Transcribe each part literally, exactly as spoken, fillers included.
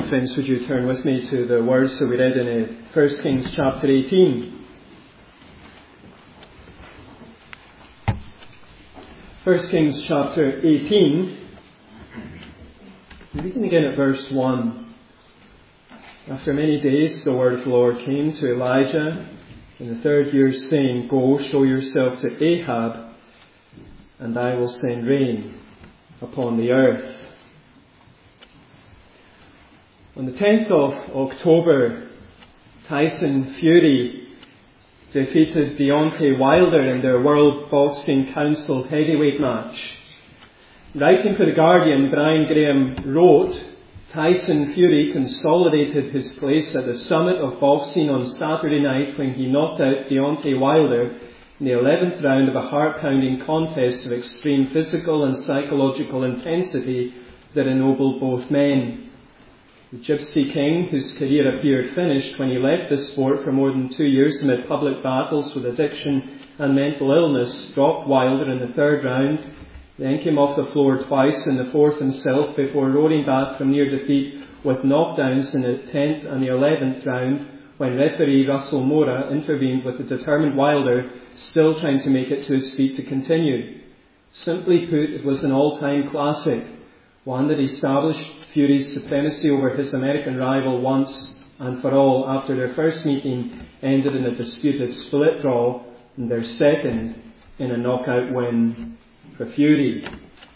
Friends, would you turn with me to the words that we read in First Kings chapter eighteen. First Kings chapter eighteen, reading again at verse one. After many days the word of the Lord came to Elijah in the third year, saying, Go, show yourself to Ahab, and I will send rain upon the earth. On the tenth of October, Tyson Fury defeated Deontay Wilder in their World Boxing Council heavyweight match. Writing for The Guardian, Brian Graham wrote, Tyson Fury consolidated his place at the summit of boxing on Saturday night when he knocked out Deontay Wilder in the eleventh round of a heart-pounding contest of extreme physical and psychological intensity that ennobled both men. The Gypsy King, whose career appeared finished when he left the sport for more than two years amid public battles with addiction and mental illness, dropped Wilder in the third round, then came off the floor twice in the fourth himself before roaring back from near defeat with knockdowns in the tenth and the eleventh round when referee Russell Mora intervened with the determined Wilder still trying to make it to his feet to continue. Simply put, it was an all-time classic, one that established Fury's supremacy over his American rival once and for all after their first meeting ended in a disputed split draw and their second in a knockout win for Fury.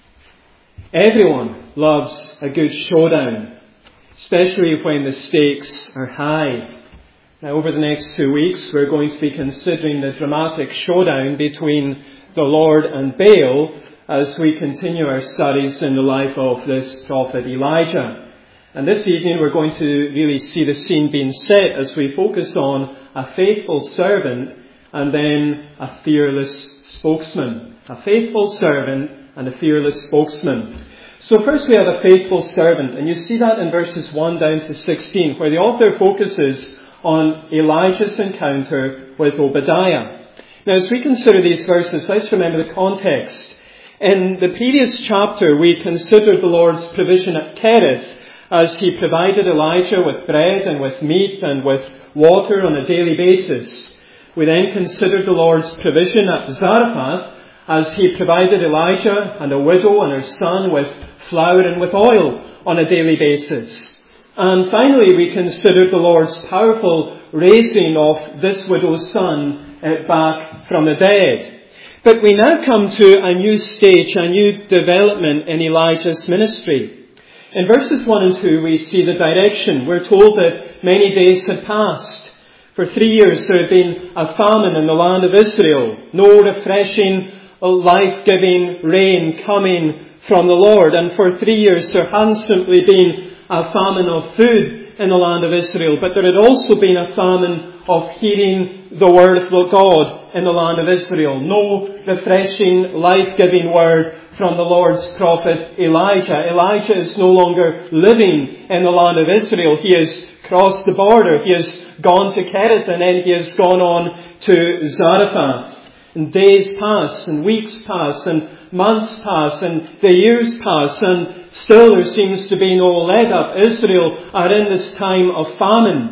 Everyone loves a good showdown, especially when the stakes are high. Now, over the next two weeks, we're going to be considering the dramatic showdown between the Lord and Baal as we continue our studies in the life of this prophet Elijah. And this evening we're going to really see the scene being set as we focus on a faithful servant and then a fearless spokesman. A faithful servant and a fearless spokesman. So first we have a faithful servant, and you see that in verses one down to sixteen, where the author focuses on Elijah's encounter with Obadiah. Now, as we consider these verses, let's remember the context. In the previous chapter, we considered the Lord's provision at Kerith as he provided Elijah with bread and with meat and with water on a daily basis. We then considered the Lord's provision at Zarephath as he provided Elijah and a widow and her son with flour and with oil on a daily basis. And finally, we considered the Lord's powerful raising of this widow's son back from the dead. But we now come to a new stage, a new development in Elijah's ministry. In verses one and two, we see the direction. We're told that many days had passed. For three years there had been a famine in the land of Israel. No refreshing, life-giving rain coming from the Lord. And for three years there hadn't simply been a famine of food in the land of Israel, but there had also been a famine of hearing the word of God in the land of Israel. No refreshing, life-giving word from the Lord's prophet Elijah. Elijah is no longer living in the land of Israel. He has crossed the border. He has gone to Kerith, and then he has gone on to Zarephath. And days pass, and weeks pass, and months pass, and the years pass, and still there seems to be no let up. Israel are in this time of famine.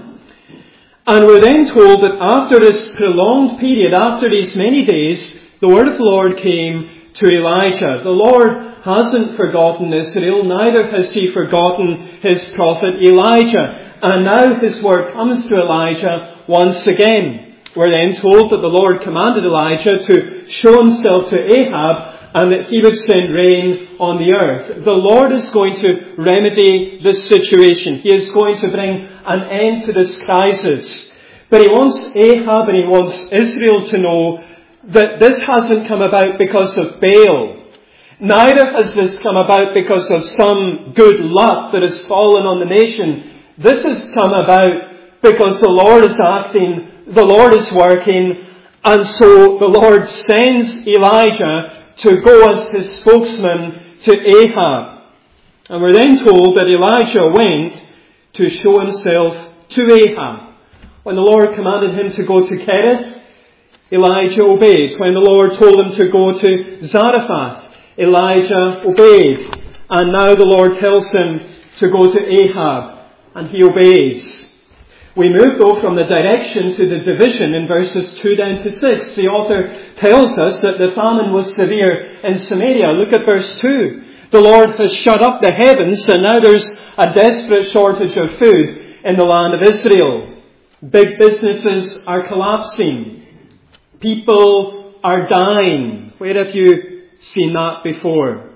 And we're then told that after this prolonged period, after these many days, the word of the Lord came to Elijah. The Lord hasn't forgotten Israel, neither has he forgotten his prophet Elijah. And now his word comes to Elijah once again. We're then told that the Lord commanded Elijah to show himself to Ahab and that he would send rain on the earth. The Lord is going to remedy this situation. He is going to bring an end to this crisis. But he wants Ahab and he wants Israel to know that this hasn't come about because of Baal. Neither has this come about because of some good luck that has fallen on the nation. This has come about because the Lord is acting, the Lord is working, and so the Lord sends Elijah to go as his spokesman to Ahab. And we're then told that Elijah went to show himself to Ahab. When the Lord commanded him to go to Kerith, Elijah obeyed. When the Lord told him to go to Zarephath, Elijah obeyed. And now the Lord tells him to go to Ahab. and he obeys. We move, though, from the direction to the division in verses two down to six. The author tells us that the famine was severe in Samaria. Look at verse two. The Lord has shut up the heavens, and now there's a desperate shortage of food in the land of Israel. Big businesses are collapsing. People are dying. Where have you seen that before?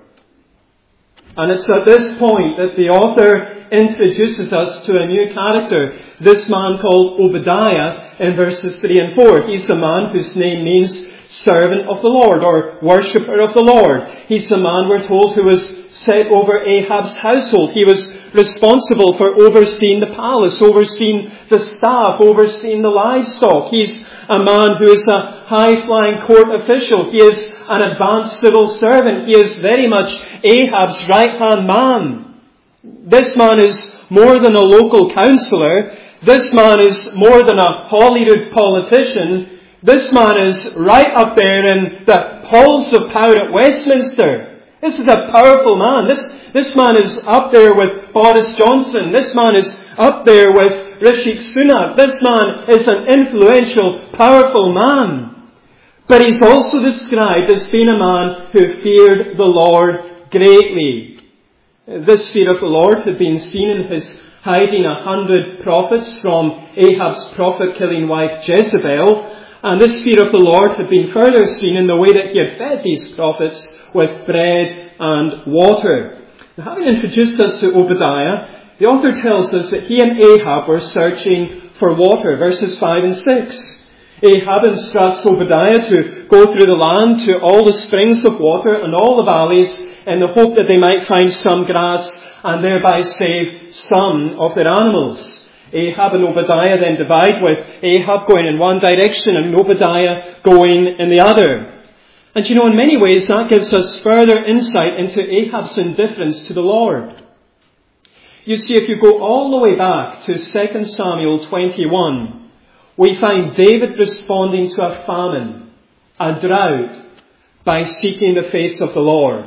And it's at this point that the author introduces us to a new character, this man called Obadiah in verses three and four. He's a man whose name means servant of the Lord, or worshipper of the Lord. He's a man, we're told, who was set over Ahab's household. He was responsible for overseeing the palace, overseeing the staff, overseeing the livestock. He's a man who is a high-flying court official. He is an advanced civil servant. He is very much Ahab's right-hand man. This man is more than a local councillor. This man is more than a Holyrood politician. This man is right up there in the halls of power at Westminster. This is a powerful man. This, this man is up there with Boris Johnson. This man is up there with Rishi Sunak. This man is an influential, powerful man. But he's also described as being a man who feared the Lord greatly. This fear of the Lord had been seen in his hiding a hundred prophets from Ahab's prophet-killing wife Jezebel. And this fear of the Lord had been further seen in the way that he had fed these prophets with bread and water. Now, having introduced us to Obadiah, the author tells us that he and Ahab were searching for water. Verses five and six. Ahab instructs Obadiah to go through the land to all the springs of water and all the valleys in the hope that they might find some grass and thereby save some of their animals. Ahab and Obadiah then divide, with Ahab going in one direction and Obadiah going in the other. And you know, in many ways that gives us further insight into Ahab's indifference to the Lord. You see, if you go all the way back to Second Samuel twenty-one, we find David responding to a famine, a drought, by seeking the face of the Lord.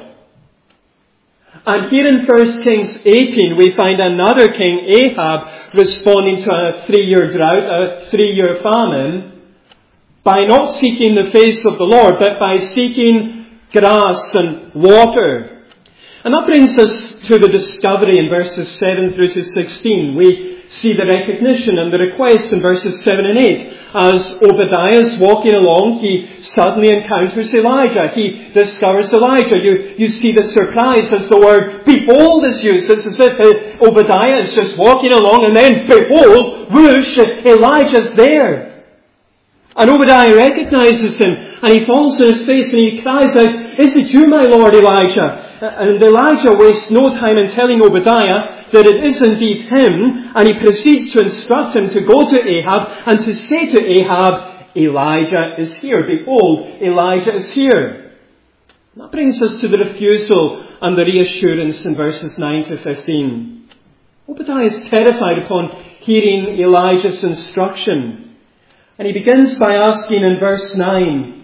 And here in First Kings eighteen, we find another king, Ahab, responding to a three-year drought, a three-year famine, by not seeking the face of the Lord, but by seeking grass and water. And that brings us to the discovery in verses seven through to sixteen. We see the recognition and the request in verses seven and eight. As Obadiah is walking along, he suddenly encounters Elijah. He discovers Elijah. You, you see the surprise as the word behold is used. It's as if Obadiah is just walking along and then behold, whoosh, Elijah's there. And Obadiah recognizes him and he falls on his face and he cries out, "Is it you, my Lord Elijah?" And Elijah wastes no time in telling Obadiah that it is indeed him, and he proceeds to instruct him to go to Ahab and to say to Ahab, "Elijah is here. Behold, Elijah is here." And that brings us to the refusal and the reassurance in verses nine to fifteen. Obadiah is terrified upon hearing Elijah's instruction. And he begins by asking in verse nine,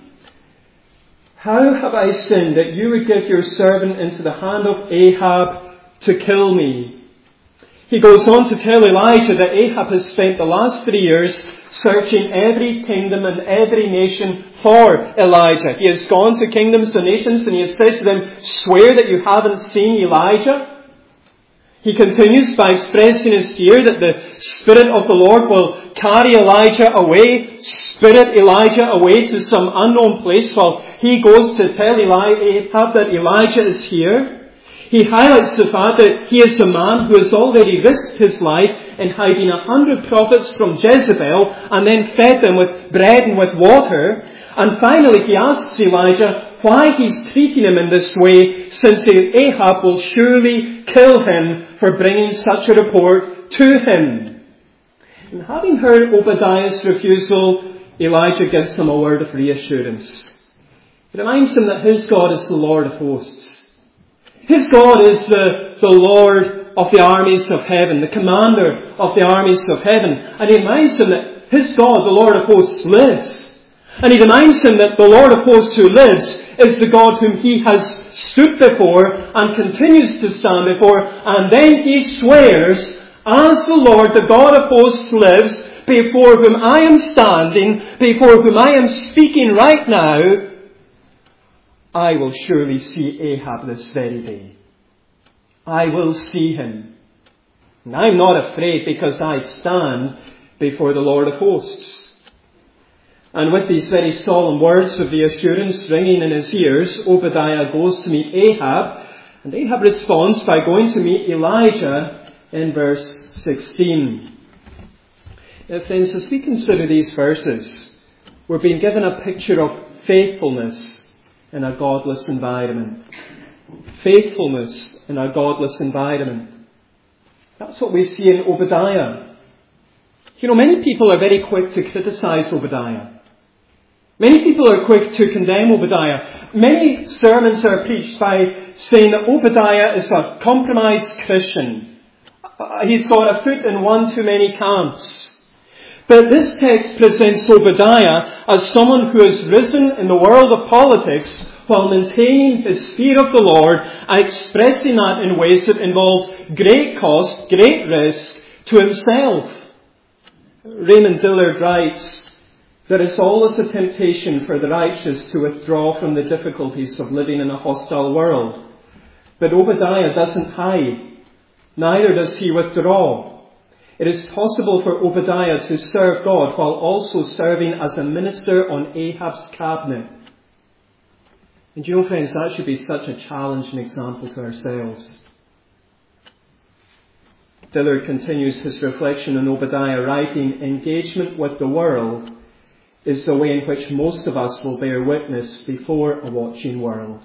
"How have I sinned that you would give your servant into the hand of Ahab to kill me?" He goes on to tell Elijah that Ahab has spent the last three years searching every kingdom and every nation for Elijah. He has gone to kingdoms and nations and he has said to them, "Swear that you haven't seen Elijah." He continues by expressing his fear that the Spirit of the Lord will carry Elijah away, spirit Elijah away to some unknown place while he goes to tell Ahab that Elijah is here. He highlights the fact that he is a man who has already risked his life in hiding a hundred prophets from Jezebel and then fed them with bread and with water. And finally he asks Elijah why he's treating him in this way, since Ahab will surely kill him for bringing such a report to him. And having heard Obadiah's refusal, Elijah gives him a word of reassurance. He reminds him that his God is the Lord of hosts. His God is the, the Lord of the armies of heaven, the commander of the armies of heaven. And he reminds him that his God, the Lord of hosts, lives. And he reminds him that the Lord of hosts who lives is the God whom he has stood before and continues to stand before. And then he swears, as the Lord, the God of hosts, lives, before whom I am standing, before whom I am speaking right now, I will surely see Ahab this very day. I will see him. And I'm not afraid because I stand before the Lord of hosts. And with these very solemn words of the assurance ringing in his ears, Obadiah goes to meet Ahab, and Ahab responds by going to meet Elijah in verse sixteen. Now, friends, as we consider these verses, we're being given a picture of faithfulness in a godless environment. Faithfulness in a godless environment. That's what we see in Obadiah. You know, many people are very quick to criticize Obadiah. Many people are quick to condemn Obadiah. Many sermons are preached by saying that Obadiah is a compromised Christian. He's got a foot in one too many camps. But this text presents Obadiah as someone who has risen in the world of politics while maintaining his fear of the Lord, expressing that in ways that involved great cost, great risk to himself. Raymond Dillard writes, "There is always a temptation for the righteous to withdraw from the difficulties of living in a hostile world. But Obadiah doesn't hide. Neither does he withdraw. It is possible for Obadiah to serve God while also serving as a minister on Ahab's cabinet." And you know, friends, that should be such a challenging example to ourselves. Dillard continues his reflection on Obadiah, writing, "Engagement with the world is the way in which most of us will bear witness before a watching world."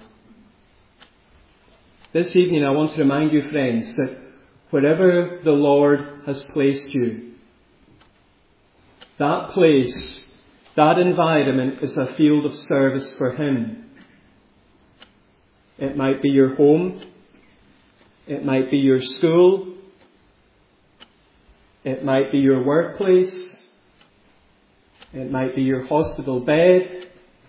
This evening I want to remind you, friends, that wherever the Lord has placed you, that place, that environment is a field of service for Him. It might be your home. It might be your school. It might be your workplace. It might be your hospital bed.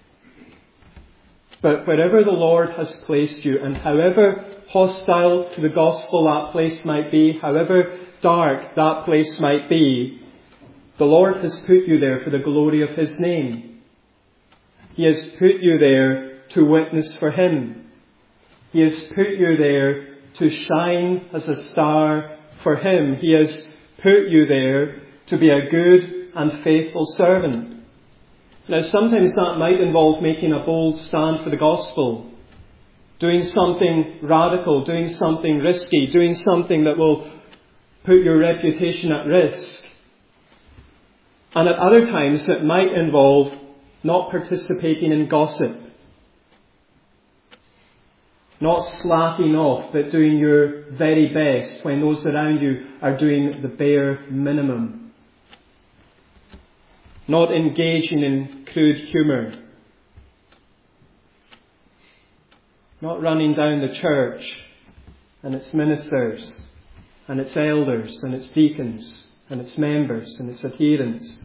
But wherever the Lord has placed you, and however hostile to the gospel that place might be, however dark that place might be, the Lord has put you there for the glory of His name. He has put you there to witness for Him. He has put you there to shine as a star for Him. He has put you there to be a good and faithful servant. Now, sometimes that might involve making a bold stand for the gospel, doing something radical, doing something risky, doing something that will put your reputation at risk. And at other times it might involve not participating in gossip, not slacking off, but doing your very best when those around you are doing the bare minimum. Not engaging in crude humour. Not running down the church and its ministers and its elders and its deacons and its members and its adherents.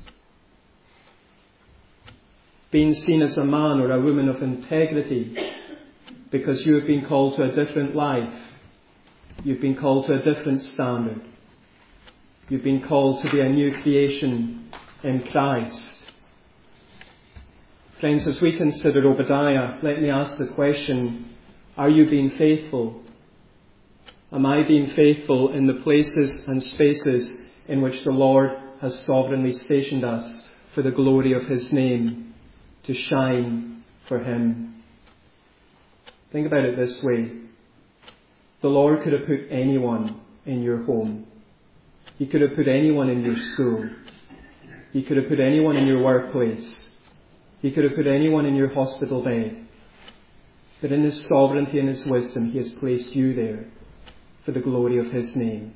Being seen as a man or a woman of integrity because you have been called to a different life. You've been called to a different standard. You've been called to be a new creation in Christ. Friends, as we consider Obadiah, let me ask the question, are you being faithful? Am I being faithful in the places and spaces in which the Lord has sovereignly stationed us for the glory of His name, to shine for Him? Think about it this way. The Lord could have put anyone in your home. He could have put anyone in your school. He could have put anyone in your workplace. He could have put anyone in your hospital bed. But in His sovereignty and His wisdom, He has placed you there for the glory of His name.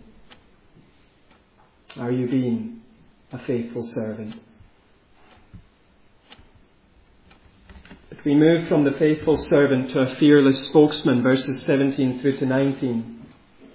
Are you being a faithful servant? If we move from the faithful servant to a fearless spokesman, verses seventeen through to nineteen.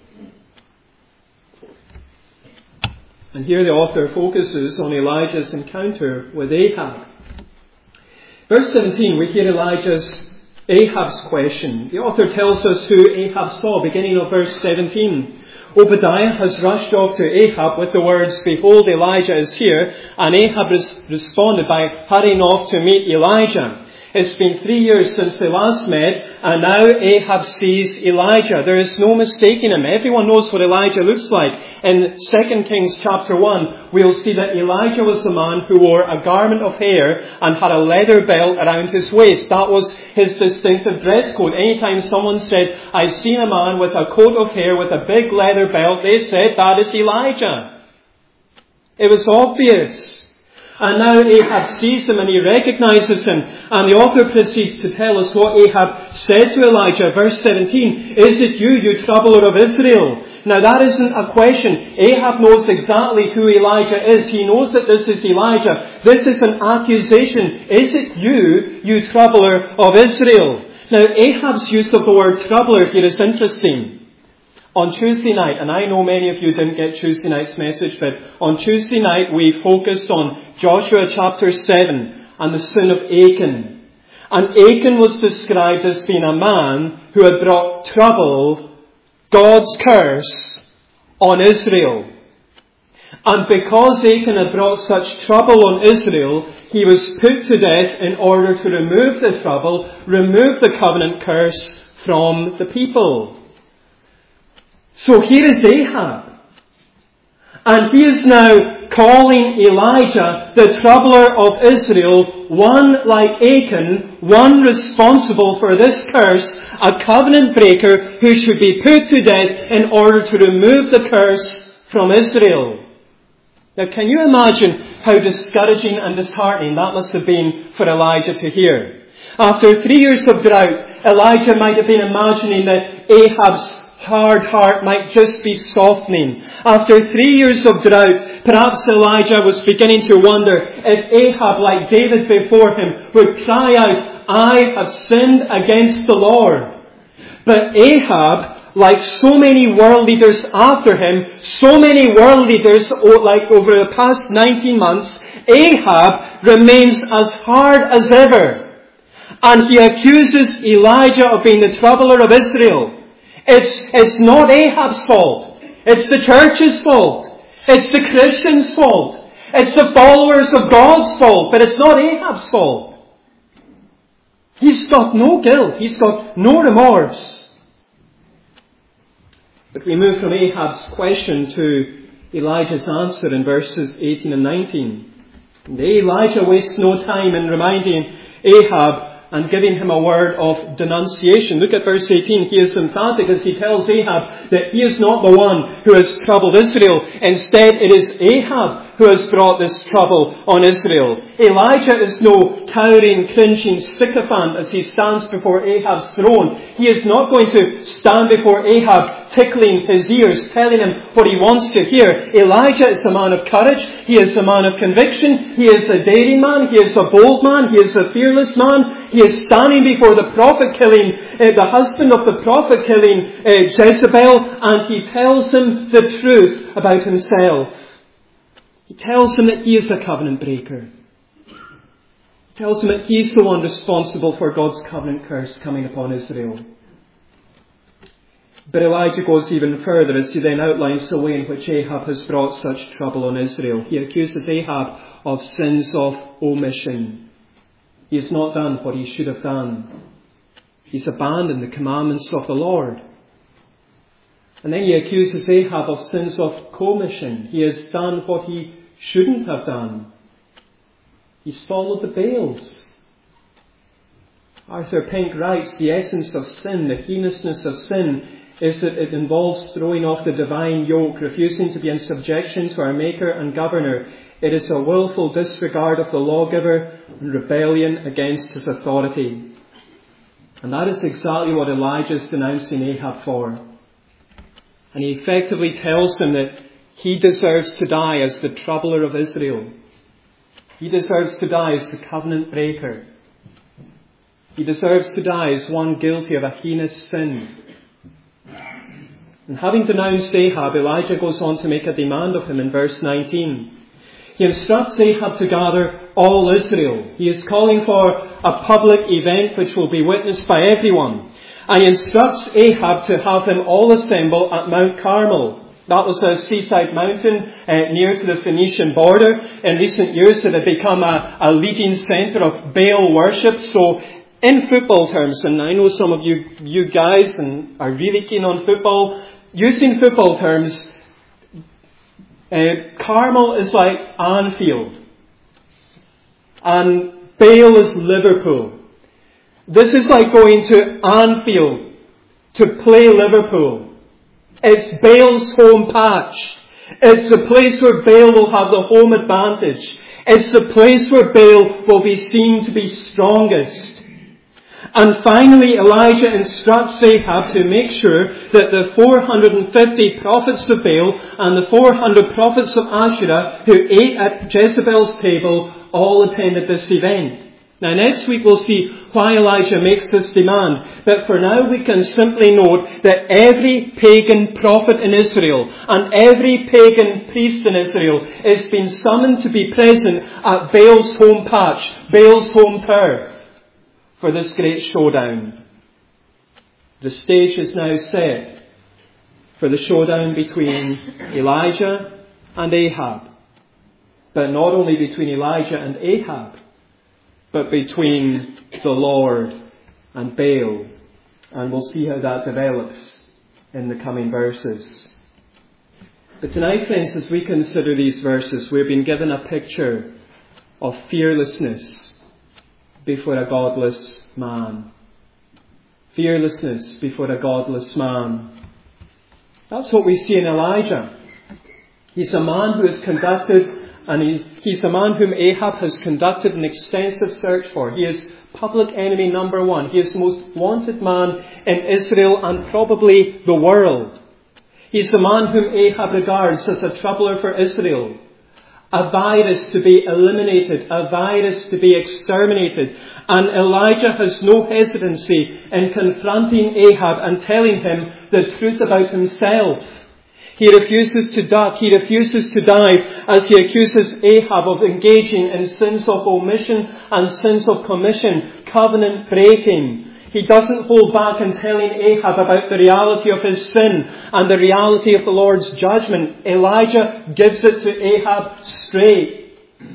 And here the author focuses on Elijah's encounter with Ahab. Verse seventeen, we hear Elijah's, Ahab's question. The author tells us who Ahab saw, beginning of verse seventeen. Obadiah has rushed off to Ahab with the words, "Behold, Elijah is here," and Ahab res- responded by hurrying off to meet Elijah. It's been three years since they last met, and now Ahab sees Elijah. There is no mistaking him. Everyone knows what Elijah looks like. In Second Kings chapter one, we'll see that Elijah was a man who wore a garment of hair and had a leather belt around his waist. That was his distinctive dress code. Anytime someone said, "I've seen a man with a coat of hair with a big leather belt," they said, "That is Elijah." It was obvious. And now Ahab sees him and he recognizes him. And the author proceeds to tell us what Ahab said to Elijah. Verse seventeen, "Is it you, you troubler of Israel?" Now that isn't a question. Ahab knows exactly who Elijah is. He knows that this is Elijah. This is an accusation. "Is it you, you troubler of Israel?" Now Ahab's use of the word troubler here is interesting. On Tuesday night, and I know many of you didn't get Tuesday night's message, but on Tuesday night we focused on Joshua chapter seven and the sin of Achan. And Achan was described as being a man who had brought trouble, God's curse, on Israel. And because Achan had brought such trouble on Israel, he was put to death in order to remove the trouble, remove the covenant curse from the people. So here is Ahab. And he is now calling Elijah the troubler of Israel, one like Achan, one responsible for this curse, a covenant breaker who should be put to death in order to remove the curse from Israel. Now can you imagine how discouraging and disheartening that must have been for Elijah to hear? After three years of drought, Elijah might have been imagining that Ahab's hard heart might just be softening. After three years of drought, perhaps Elijah was beginning to wonder if Ahab, like David before him, would cry out, "I have sinned against the Lord." But Ahab, like so many world leaders after him, so many world leaders, like over the past nineteen months, Ahab remains as hard as ever. And he accuses Elijah of being the troubler of Israel. It's, it's not Ahab's fault. It's the church's fault. It's the Christians' fault. It's the followers of God's fault. But it's not Ahab's fault. He's got no guilt. He's got no remorse. But we move from Ahab's question to Elijah's answer in verses eighteen and nineteen. And Elijah wastes no time in reminding Ahab and giving him a word of denunciation. Look at verse eighteen. He is emphatic as he tells Ahab that he is not the one who has troubled Israel. Instead, it is Ahab who has brought this trouble on Israel. Elijah is no cowering, cringing sycophant as he stands before Ahab's throne. He is not going to stand before Ahab tickling his ears, telling him what he wants to hear. Elijah is a man of courage. He is a man of conviction. He is a daring man. He is a bold man. He is a fearless man. He is standing before the prophet killing, uh, the husband of the prophet killing uh, Jezebel, and he tells him the truth about himself. He tells him that he is a covenant breaker. He tells him that he is the one responsible for God's covenant curse coming upon Israel. But Elijah goes even further as he then outlines the way in which Ahab has brought such trouble on Israel. He accuses Ahab of sins of omission. He has not done what he should have done. He's abandoned the commandments of the Lord. And then he accuses Ahab of sins of commission. He has done what he shouldn't have done. He's followed the Baals. Arthur Pink writes, the essence of sin, the heinousness of sin, is that it involves throwing off the divine yoke, refusing to be in subjection to our Maker and Governor. It is a willful disregard of the lawgiver and rebellion against his authority. And that is exactly what Elijah is denouncing Ahab for. And he effectively tells him that he deserves to die as the troubler of Israel. He deserves to die as the covenant breaker. He deserves to die as one guilty of a heinous sin. And having denounced Ahab, Elijah goes on to make a demand of him in verse nineteen. He instructs Ahab to gather all Israel. He is calling for a public event which will be witnessed by everyone. And he instructs Ahab to have them all assemble at Mount Carmel. That was a seaside mountain uh, near to the Phoenician border. In recent years it had become a, a leading centre of Baal worship. So in football terms, and I know some of you, you guys and are really keen on football, using football terms, uh, Carmel is like Anfield. And Baal is Liverpool. This is like going to Anfield to play Liverpool. It's Baal's home patch. It's the place where Baal will have the home advantage. It's the place where Baal will be seen to be strongest. And finally, Elijah instructs Ahab to make sure that the four hundred fifty prophets of Baal and the four hundred prophets of Asherah who ate at Jezebel's table all attended this event. Now next week we'll see why Elijah makes this demand. But for now we can simply note that every pagan prophet in Israel and every pagan priest in Israel is being summoned to be present at Baal's home patch, Baal's home turf, for this great showdown. The stage is now set for the showdown between Elijah and Ahab. But not only between Elijah and Ahab, but between the Lord and Baal. And we'll see how that develops in the coming verses. But tonight, friends, as we consider these verses, we've been given a picture of fearlessness before a godless man. Fearlessness before a godless man. That's what we see in Elijah. He's a man who has conducted And he, he's the man whom Ahab has conducted an extensive search for. He is public enemy number one. He is the most wanted man in Israel and probably the world. He's the man whom Ahab regards as a troubler for Israel. A virus to be eliminated. A virus to be exterminated. And Elijah has no hesitancy in confronting Ahab and telling him the truth about himself. He refuses to duck, he refuses to dive as he accuses Ahab of engaging in sins of omission and sins of commission, covenant breaking. He doesn't hold back in telling Ahab about the reality of his sin and the reality of the Lord's judgment. Elijah gives it to Ahab straight.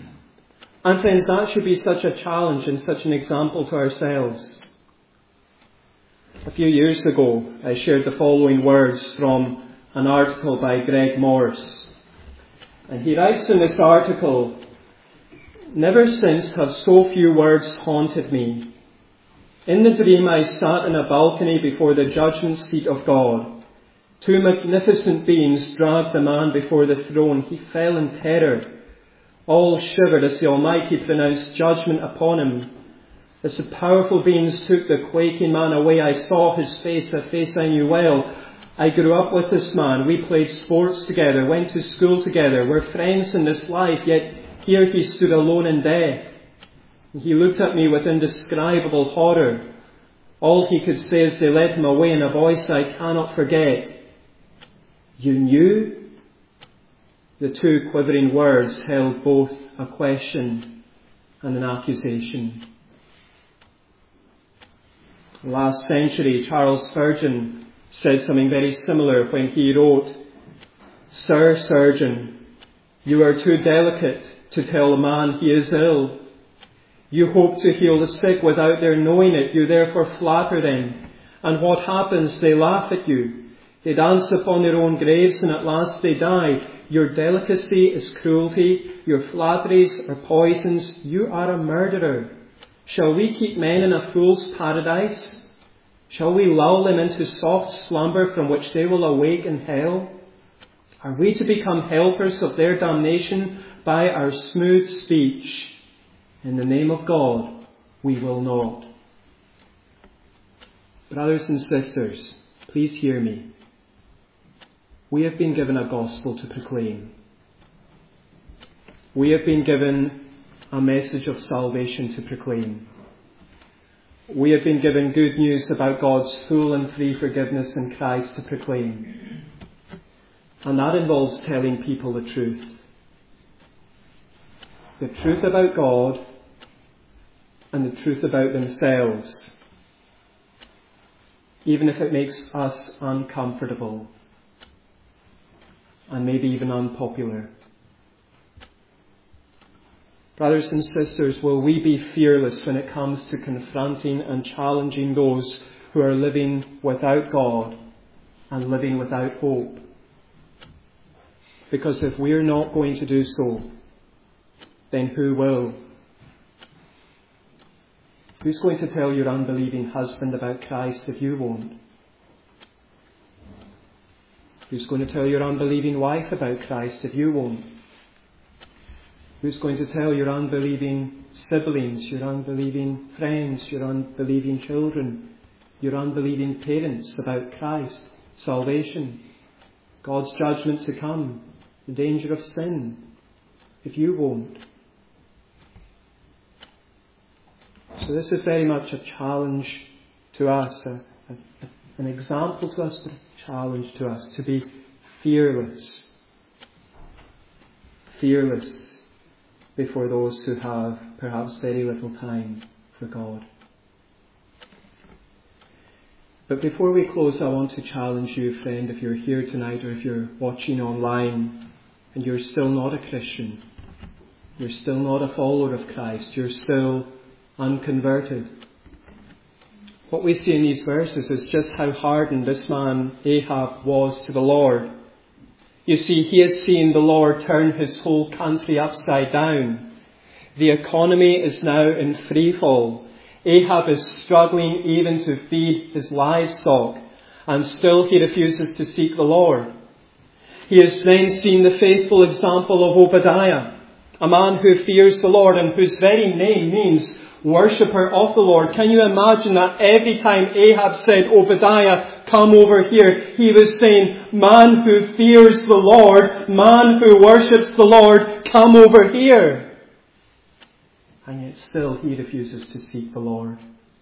And friends, that should be such a challenge and such an example to ourselves. A few years ago, I shared the following words from an article by Greg Morse. And he writes in this article, "Never since have so few words haunted me. In the dream I sat in a balcony before the judgment seat of God. Two magnificent beings dragged the man before the throne. He fell in terror. All shivered as the Almighty pronounced judgment upon him. As the powerful beings took the quaking man away, I saw his face, a face I knew well. I grew up with this man. We played sports together, went to school together. We're friends in this life, yet here he stood alone in death. He looked at me with indescribable horror. All he could say as they led him away in a voice I cannot forget, 'You knew?' The two quivering words held both a question and an accusation." Last century, Charles Spurgeon said something very similar when he wrote, "Sir Surgeon, you are too delicate to tell a man he is ill. You hope to heal the sick without their knowing it. You therefore flatter them. And what happens? They laugh at you. They dance upon their own graves and at last they die. Your delicacy is cruelty. Your flatteries are poisons. You are a murderer. Shall we keep men in a fool's paradise? Shall we lull them into soft slumber from which they will awake in hell? Are we to become helpers of their damnation by our smooth speech? In the name of God, we will not." Brothers and sisters, please hear me. We have been given a gospel to proclaim. We have been given a message of salvation to proclaim. We have been given good news about God's full and free forgiveness in Christ to proclaim. And that involves telling people the truth. The truth about God and the truth about themselves. even if it makes us uncomfortable and maybe even unpopular. Brothers and sisters, will we be fearless when it comes to confronting and challenging those who are living without God and living without hope? Because if we're not going to do so, then who will? Who's going to tell your unbelieving husband about Christ if you won't? Who's going to tell your unbelieving wife about Christ if you won't? Who's going to tell your unbelieving siblings, your unbelieving friends, your unbelieving children, your unbelieving parents about Christ, salvation, God's judgment to come, the danger of sin, if you won't? So this is very much a challenge to us, a, a, an example to us, but a challenge to us to be fearless. Fearless before those who have perhaps very little time for God. But before we close, I want to challenge you, friend, if you're here tonight or if you're watching online and you're still not a Christian, you're still not a follower of Christ, you're still unconverted. What we see in these verses is just how hardened this man Ahab was to the Lord. You see, he has seen the Lord turn his whole country upside down. The economy is now in free fall. Ahab is struggling even to feed his livestock, and still he refuses to seek the Lord. He has then seen the faithful example of Obadiah, a man who fears the Lord and whose very name means worshipper of the Lord. Can you imagine that every time Ahab said, Obadiah, come over here, he was saying, man who fears the Lord, man who worships the Lord, come over here. And yet still he refuses to seek the Lord.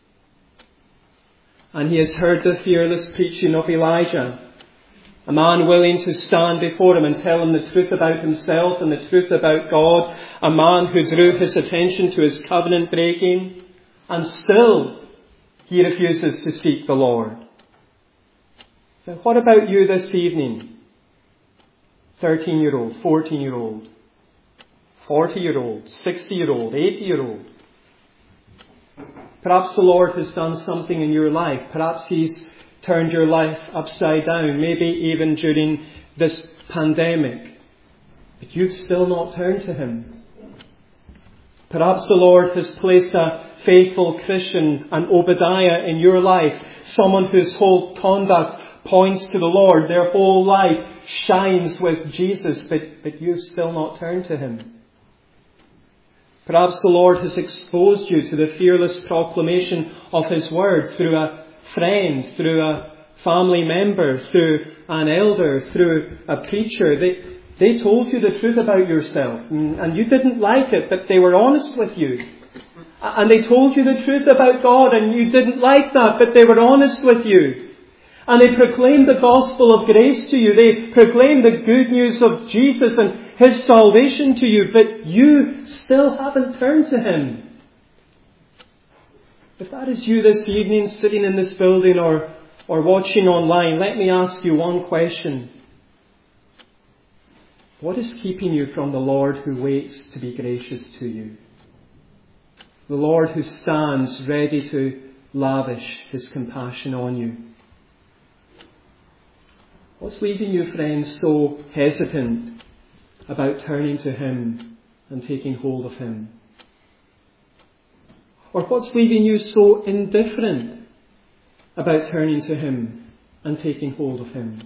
And he has heard the fearless preaching of Elijah, a man willing to stand before him and tell him the truth about himself and the truth about God. A man who drew his attention to his covenant breaking. And still he refuses to seek the Lord. Now what about you this evening? thirteen-year-old, fourteen-year-old, forty-year-old, sixty-year-old, eighty-year-old. Perhaps the Lord has done something in your life. Perhaps He's turned your life upside down, maybe even during this pandemic. But you've still not turned to Him. Perhaps the Lord has placed a faithful Christian, an Obadiah, in your life, someone whose whole conduct points to the Lord. Their whole life shines with Jesus, but, but you've still not turned to Him. Perhaps the Lord has exposed you to the fearless proclamation of His Word through a friend, through a family member, through an elder, through a preacher. They, they told you the truth about yourself and, and you didn't like it, but they were honest with you. And they told you the truth about God and you didn't like that, but they were honest with you. And they proclaimed the gospel of grace to you. They proclaimed the good news of Jesus and His salvation to you, but you still haven't turned to Him. If that is you this evening, sitting in this building or, or watching online, let me ask you one question. What is keeping you from the Lord who waits to be gracious to you? The Lord who stands ready to lavish His compassion on you. What's leaving you, friends, so hesitant about turning to Him and taking hold of Him? Or what's leaving you so indifferent about turning to Him and taking hold of Him?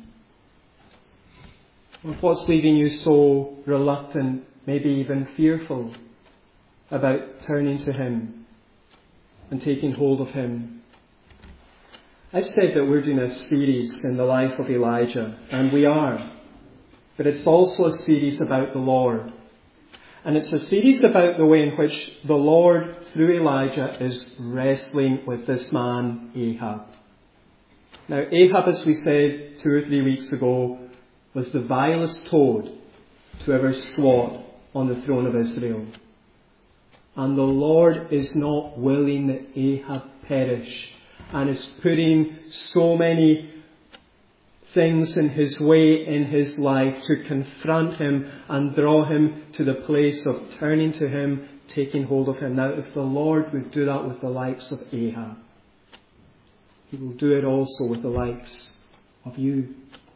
Or what's leaving you so reluctant, maybe even fearful, about turning to Him and taking hold of Him? I've said that we're doing a series in the life of Elijah, and we are. But it's also a series about the Lord. And it's a series about the way in which the Lord, through Elijah, is wrestling with this man, Ahab. Now, Ahab, as we said two or three weeks ago, was the vilest toad to ever squat on the throne of Israel. And the Lord is not willing that Ahab perish and is putting so many things in his way in his life to confront him and draw him to the place of turning to him, taking hold of him. Now, if the Lord would do that with the likes of Ahab, he will do it also with the likes of you.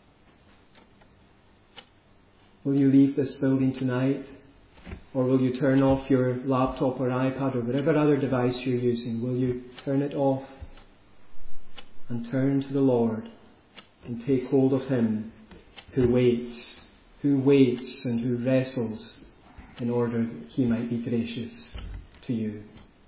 Will you leave this building tonight? Or will you turn off your laptop or iPad or whatever other device you're using? Will you turn it off and turn to the Lord and take hold of him who waits, who waits and who wrestles in order that he might be gracious to you?